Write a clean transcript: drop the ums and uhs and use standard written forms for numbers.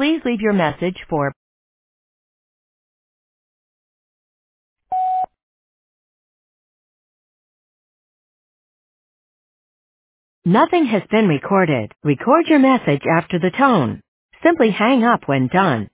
Please leave your message for Nothing has been recorded. Record your message after the tone. Simply hang up when done.